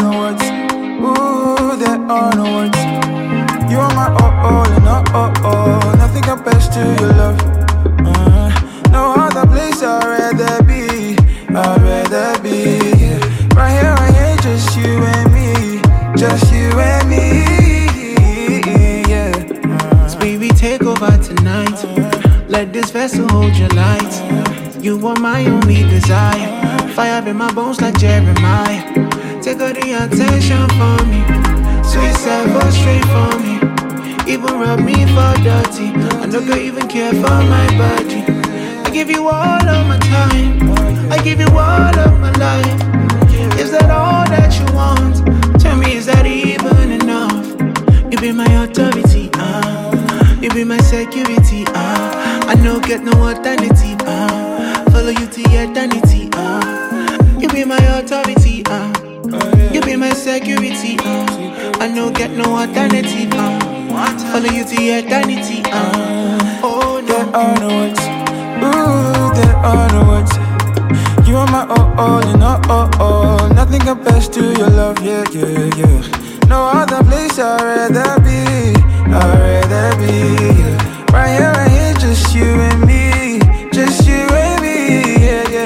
no words. Ooh, there are no words. You are my oh and oh. Nothing compares to your love. No other place I'd rather be. I'd rather be. Yeah. Right here, just you and me. Just you and me. Yeah. So baby, take over tonight. Let this vessel hold your light. You are my only desire. Fire in my bones like Jeremiah. Take all the attention from me. Sweet seven straight for me. Even rub me for dirty. I no go even care for my body. I give you all of my time. I give you all of my life. Is that all that you want? Tell me, is that even enough? You be my authority, you be my security, I no get no alternative, follow you to eternity, you be my authority, you be my security, I no get no alternative, follow you to eternity, oh no. There are no words, ooh, there are no words. You are my oh and oh. Nothing compares to your love, yeah. No other place I'd rather be, yeah. Right here, just you and me, just you and me,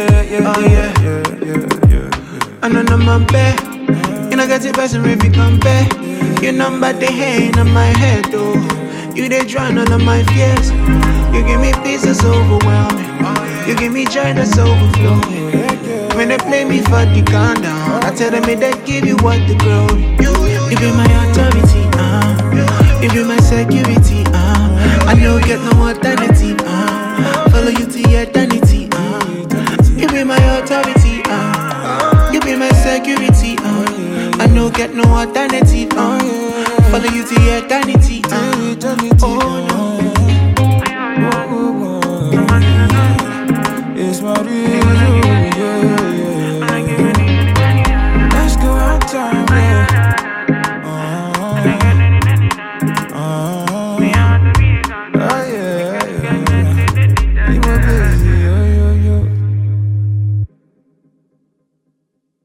yeah. I know my bed, you know got the person if you compare. Your number they hang on my head, though. You they drown all of my fears. You give me peace that's overwhelming. You give me joy that's overflowing. When they play me for the countdown, I tell them they give you what the glory. You be my authority, you be my security, I no get no alternative, follow you to eternity, you be my authority, you be my security, I no get no alternative, follow you to eternity, oh no. It's my real